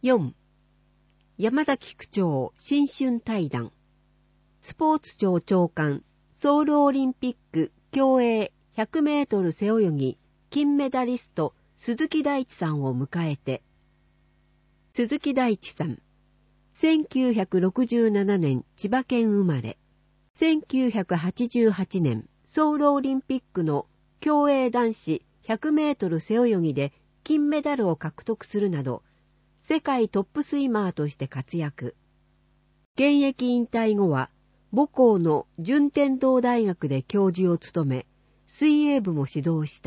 4. 山崎区長新春対談。スポーツ庁長官、ソウルオリンピック競泳100メートル背泳ぎ金メダリスト鈴木大地さんを迎えて。鈴木大地さん、1967年千葉県生まれ、1988年ソウルオリンピックの競泳男子100メートル背泳ぎで金メダルを獲得するなど、世界トップスイマーとして活躍。現役引退後は、母校の順天堂大学で教授を務め、水泳部も指導した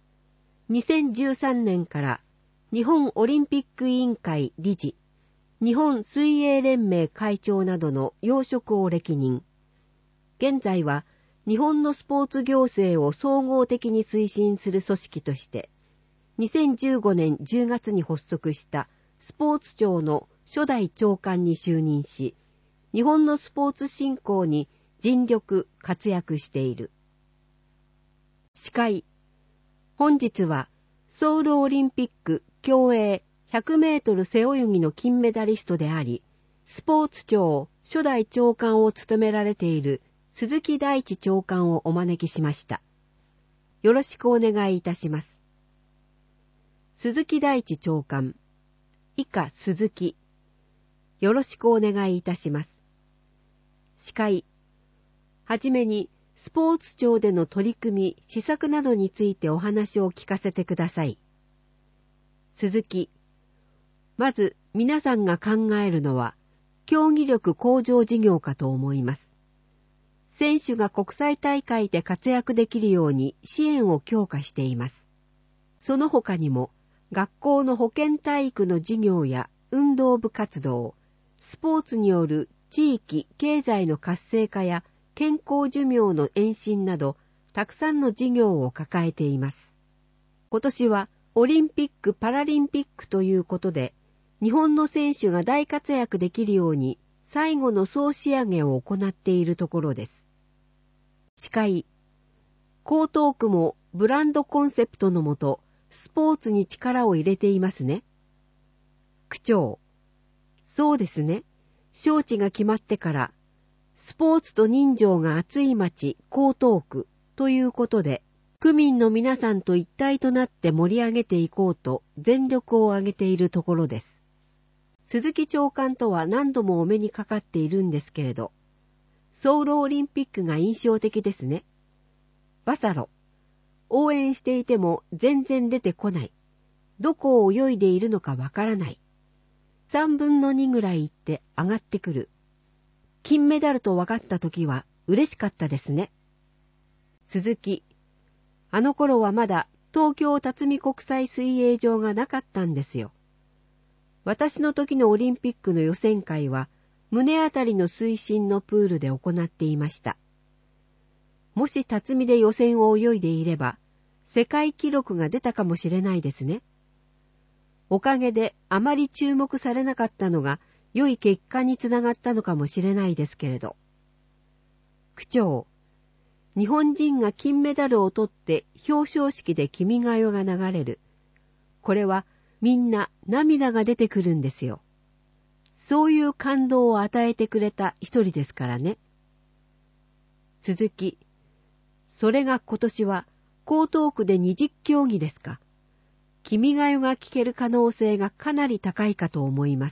。2013年から日本オリンピック委員会理事、日本水泳連盟会長などの要職を歴任。現在は日本のスポーツ行政を総合的に推進する組織として、2015年10月に発足したスポーツ庁の初代長官に就任し、日本のスポーツ振興に尽力活躍している。司会。本日はソウルオリンピック競泳100メートル背泳ぎの金メダリストであり、スポーツ庁初代長官を務められている鈴木大地長官をお招きしました。よろしくお願いいたします。鈴木大地長官。以下鈴木。よろしくお願いいたします。司会。はじめに、スポーツ庁での取り組み、施策などについてお話を聞かせてください。鈴木。まず、皆さんが考えるのは、競技力向上事業かと思います。選手が国際大会で活躍できるように支援を強化しています。その他にも、学校の保健体育の授業や運動部活動、スポーツによる地域経済の活性化や健康寿命の延伸など、たくさんの事業を抱えています。今年はオリンピック・パラリンピックということで、日本の選手が大活躍できるように最後の総仕上げを行っているところです。司会。江東区もブランドコンセプトのもと、スポーツに力を入れていますね。区長。そうですね。招致が決まってから、スポーツと人情が熱い町、江東区ということで、区民の皆さんと一体となって盛り上げていこうと全力を挙げているところです。鈴木長官とは何度もお目にかかっているんですけれど、ソウルオリンピックが印象的ですね。バサロ。応援していても全然出てこない。どこを泳いでいるのかわからない。3分の2ぐらい行って上がってくる。金メダルと分かった時は嬉しかったですね。鈴木。あの頃はまだ東京辰巳国際水泳場がなかったんですよ。私の時のオリンピックの予選会は胸あたりの水深のプールで行っていました。もし辰巳で予選を泳いでいれば、世界記録が出たかもしれないですね。おかげであまり注目されなかったのが良い結果につながったのかもしれないですけれど。区長。日本人が金メダルを取って表彰式で君が代が流れる。これはみんな涙が出てくるんですよ。そういう感動を与えてくれた一人ですからね。鈴木。それが今年は江東区で20競技ですか。君が代が聞ける可能性がかなり高いかと思います。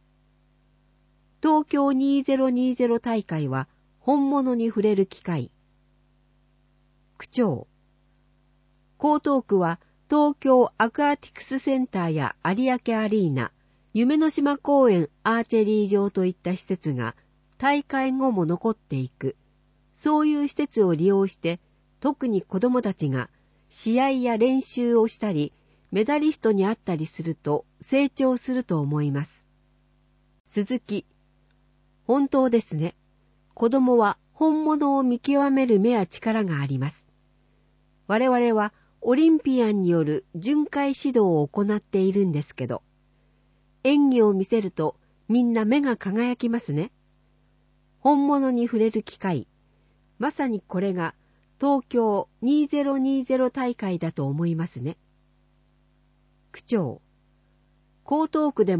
東京2020大会は本物に触れる機会。区長。江東区は東京アクアティクスセンターや有明アリーナ、夢の島公園アーチェリー場といった施設が大会後も残っていく。そういう施設を利用して特に子どもたちが試合や練習をしたり、メダリストに会ったりすると成長すると思います。鈴木。本当ですね。子供は本物を見極める目や力があります。我々はオリンピアンによる巡回指導を行っているんですけど、演技を見せるとみんな目が輝きますね。本物に触れる機会。まさにこれが東京2020大会だと思いますね。区長。江東区でも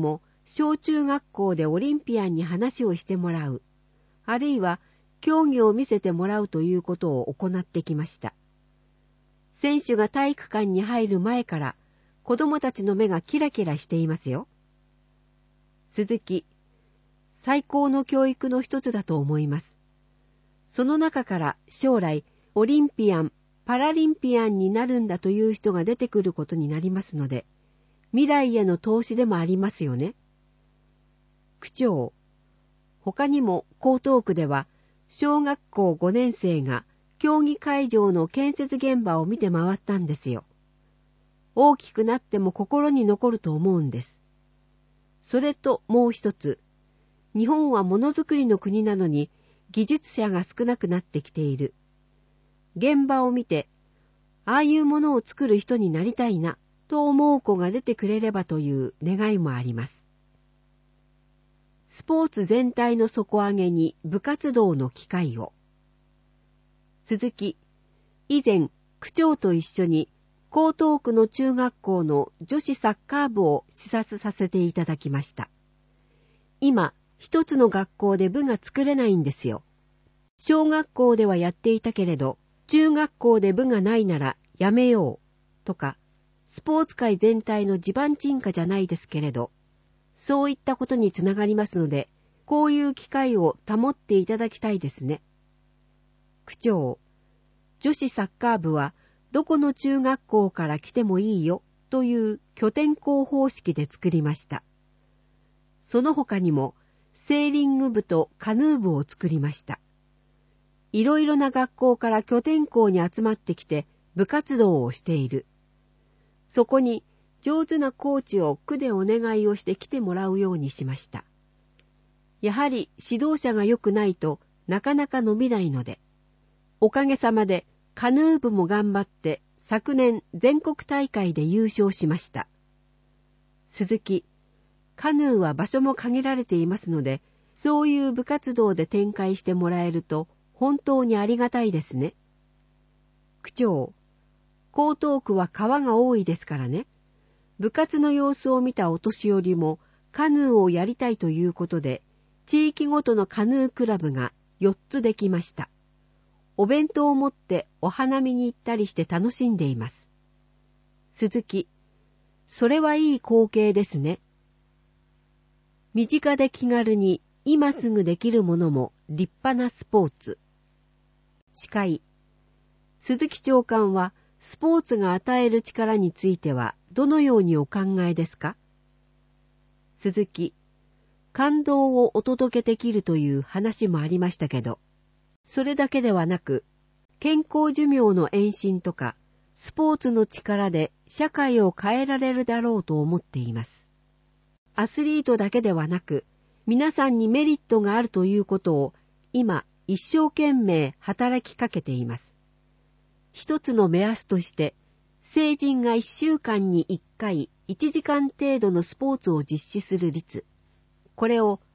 小中学校でオリンピアンに話をしてもらう、あるいは競技を見せてもらうということを行ってきました。選手が体育館に入る前から子供たちの目がキラキラしていますよ。鈴木、最高の教育の一つだと思います。その中から将来オリンピアン、パラリンピアンになるんだという人が出てくることになりますので、未来への投資でもありますよね。区長、他にも江東区では小学校5年生が競技会場の建設現場を見て回ったんですよ。大きくなっても心に残ると思うんです。それともう一つ、日本はものづくりの国なのに技術者が少なくなってきている。現場を見て、ああいうものを作る人になりたいなと思う子が出てくれればという願いもあります。スポーツ全体の底上げに部活動の機会を。鈴木、以前区長と一緒に江東区の中学校の女子サッカー部を視察させていただきました。今、一つの学校で部が作れないんですよ。小学校ではやっていたけれど、中学校で部がないならやめようとか、スポーツ界全体の地盤沈下じゃないですけれど、そういったことにつながりますので、こういう機会を保っていただきたいですね。区長、女子サッカー部はどこの中学校から来てもいいよという拠点校方式で作りました。その他にもセーリング部とカヌー部を作りました。いろいろな学校から拠点校に集まってきて部活動をしている。そこに上手なコーチを区でお願いをして来てもらうようにしました。やはり指導者が良くないとなかなか伸びないので、おかげさまでカヌー部も頑張って昨年全国大会で優勝しました。鈴木、カヌーは場所も限られていますので、そういう部活動で展開してもらえると本当にありがたいですね。区長、江東区は川が多いですからね。部活の様子を見たお年寄りもカヌーをやりたいということで、地域ごとのカヌークラブが4つできました。お弁当を持ってお花見に行ったりして楽しんでいます。鈴木、それはいい光景ですね。身近で気軽に今すぐできるものも立派なスポーツ。司会、鈴木長官はスポーツが与える力についてはどのようにお考えですか？鈴木、感動をお届けできるという話もありましたけど、それだけではなく、健康寿命の延伸とか、スポーツの力で社会を変えられるだろうと思っています。アスリートだけではなく、皆さんにメリットがあるということを今一生懸命働きかけています。一つの目安として、成人が1週間に1回1時間程度のスポーツを実施する率、これを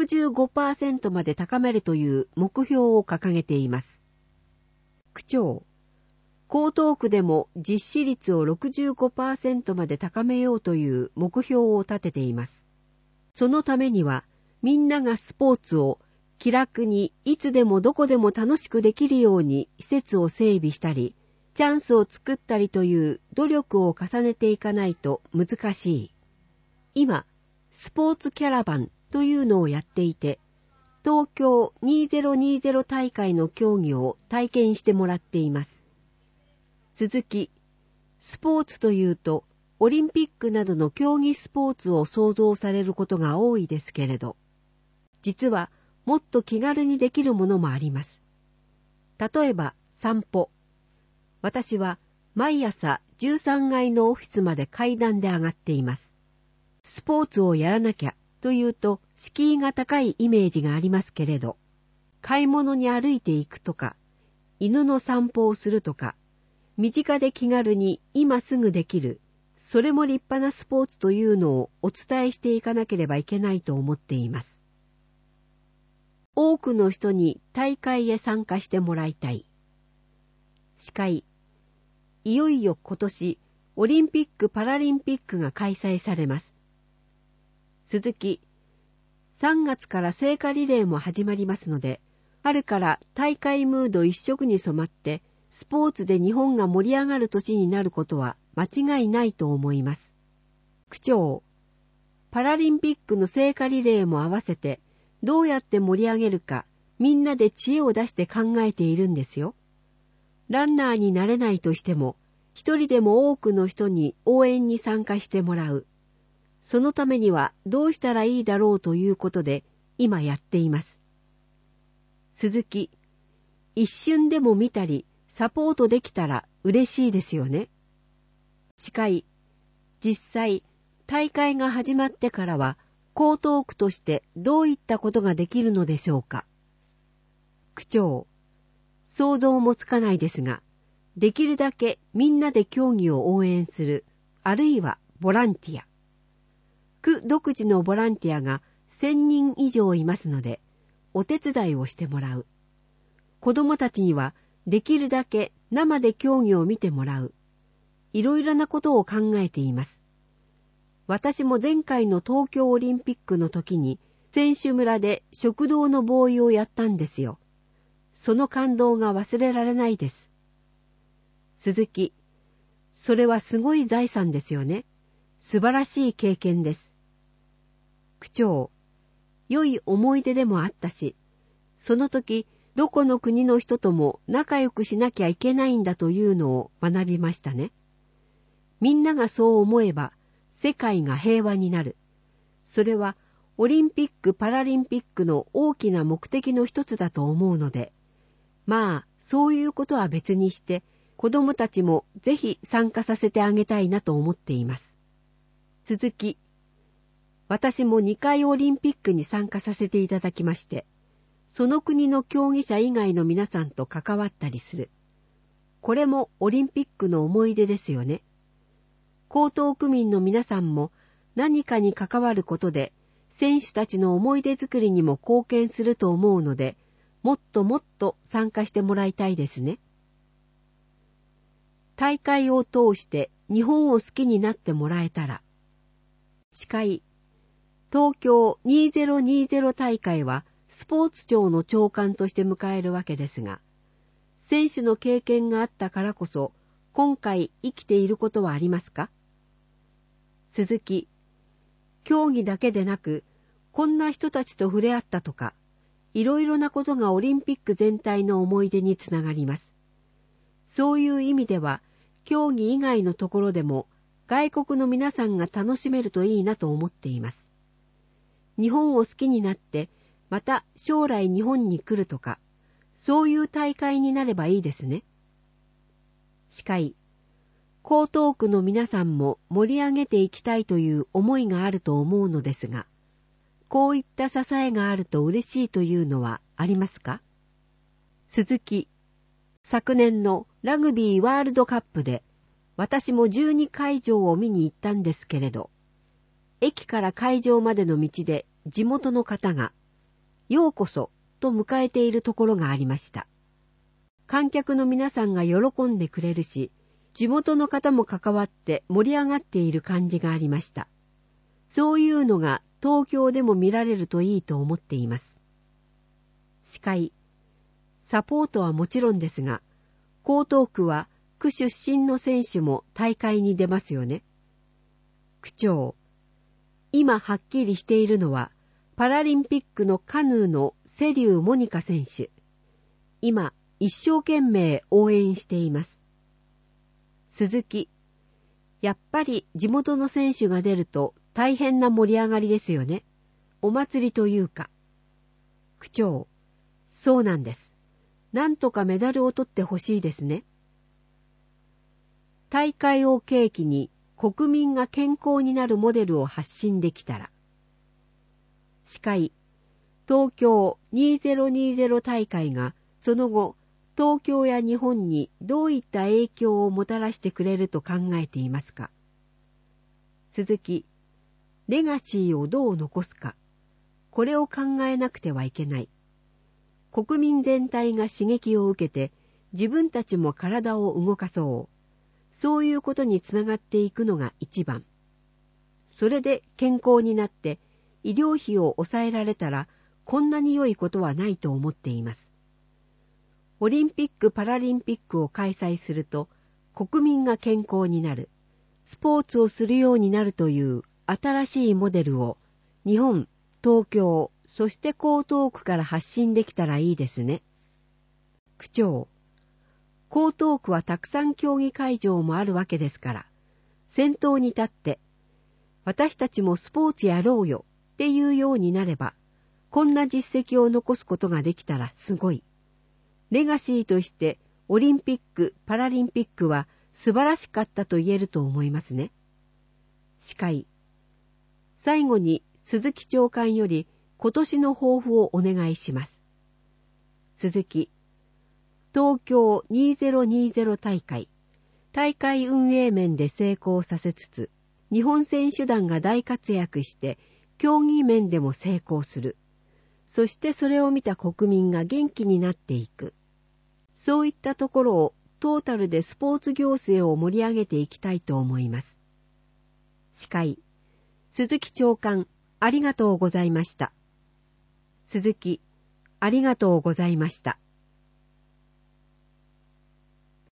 65% まで高めるという目標を掲げています。区長、江東区でも実施率を 65% まで高めようという目標を立てています。そのためには、みんながスポーツを気楽にいつでもどこでも楽しくできるように施設を整備したり、チャンスを作ったりという努力を重ねていかないと難しい。今、スポーツキャラバンというのをやっていて、東京2020大会の競技を体験してもらっています。鈴木、スポーツというと、オリンピックなどの競技スポーツを想像されることが多いですけれど、実はもっと気軽にできるものもあります。例えば散歩。私は毎朝13階のオフィスまで階段で上がっています。スポーツをやらなきゃというと敷居が高いイメージがありますけれど、買い物に歩いていくとか、犬の散歩をするとか、身近で気軽に今すぐできる、それも立派なスポーツというのをお伝えしていかなければいけないと思っています。多くの人に大会へ参加してもらいたい。司会、いよいよ今年、オリンピック・パラリンピックが開催されます。 続き、3月から聖火リレーも始まりますので、春から大会ムード一色に染まって、スポーツで日本が盛り上がる年になることは間違いないと思います。区長、パラリンピックの聖火リレーも合わせて、どうやって盛り上げるか、みんなで知恵を出して考えているんですよ。ランナーになれないとしても、一人でも多くの人に応援に参加してもらう。そのためにはどうしたらいいだろうということで、今やっています。鈴木、一瞬でも見たり、サポートできたら嬉しいですよね。司会、実際、大会が始まってからは、江東区としてどういったことができるのでしょうか。区長、想像もつかないですが、できるだけみんなで競技を応援する、あるいはボランティア。区独自のボランティアが1000人以上いますので、お手伝いをしてもらう。子供たちにはできるだけ生で競技を見てもらう。いろいろなことを考えています。私も前回の東京オリンピックの時に選手村で食堂のボーイをやったんですよ。その感動が忘れられないです。鈴木、それはすごい財産ですよね。素晴らしい経験です。区長、良い思い出でもあったし、その時どこの国の人とも仲良くしなきゃいけないんだというのを学びましたね。みんながそう思えば世界が平和になる。それはオリンピック・パラリンピックの大きな目的の一つだと思うので、まあそういうことは別にして子供たちもぜひ参加させてあげたいなと思っています。続き、私も2回オリンピックに参加させていただきまして、その国の競技者以外の皆さんと関わったりする。これもオリンピックの思い出ですよね。江東区民の皆さんも何かに関わることで、選手たちの思い出作りにも貢献すると思うので、もっともっと参加してもらいたいですね。大会を通して日本を好きになってもらえたら。司会、東京2020大会はスポーツ庁の長官として迎えるわけですが、選手の経験があったからこそ、今回生きていることはありますか？鈴木、競技だけでなく、こんな人たちと触れ合ったとか、いろいろなことがオリンピック全体の思い出につながります。そういう意味では、競技以外のところでも、外国の皆さんが楽しめるといいなと思っています。日本を好きになって、また将来日本に来るとか、そういう大会になればいいですね。司会、江東区の皆さんも盛り上げていきたいという思いがあると思うのですが、こういった支えがあると嬉しいというのはありますか？鈴木、昨年のラグビーワールドカップで私も12会場を見に行ったんですけれど、駅から会場までの道で地元の方がようこそと迎えているところがありました。観客の皆さんが喜んでくれるし、地元の方も関わって盛り上がっている感じがありました。そういうのが東京でも見られるといいと思っています。司会、サポートはもちろんですが、江東区は区出身の選手も大会に出ますよね。区長、今はっきりしているのは、パラリンピックのカヌーの瀬立モニカ選手。今、一生懸命応援しています。鈴木、やっぱり地元の選手が出ると大変な盛り上がりですよね。お祭りというか。区長、そうなんです。なんとかメダルを取ってほしいですね。大会を契機に国民が健康になるモデルを発信できたら。司会、東京2020大会がその後、東京や日本にどういった影響をもたらしてくれると考えていますか？鈴木、レガシーをどう残すか。これを考えなくてはいけない。国民全体が刺激を受けて自分たちも体を動かそう。そういうことにつながっていくのが一番。それで健康になって医療費を抑えられたらこんなに良いことはないと思っています。オリンピック・パラリンピックを開催すると国民が健康になる、スポーツをするようになるという新しいモデルを日本、東京、そして江東区から発信できたらいいですね。区長、江東区はたくさん競技会場もあるわけですから、先頭に立って私たちもスポーツやろうよっていうようになれば、こんな実績を残すことができたらすごい。レガシーとしてオリンピック・パラリンピックは素晴らしかったと言えると思いますね。司会、最後に鈴木長官より今年の抱負をお願いします。鈴木、東京2020大会運営面で成功させつつ、日本選手団が大活躍して競技面でも成功する。そしてそれを見た国民が元気になっていく。そういったところをトータルでスポーツ行政を盛り上げていきたいと思います。司会、鈴木長官、ありがとうございました。鈴木、ありがとうございました。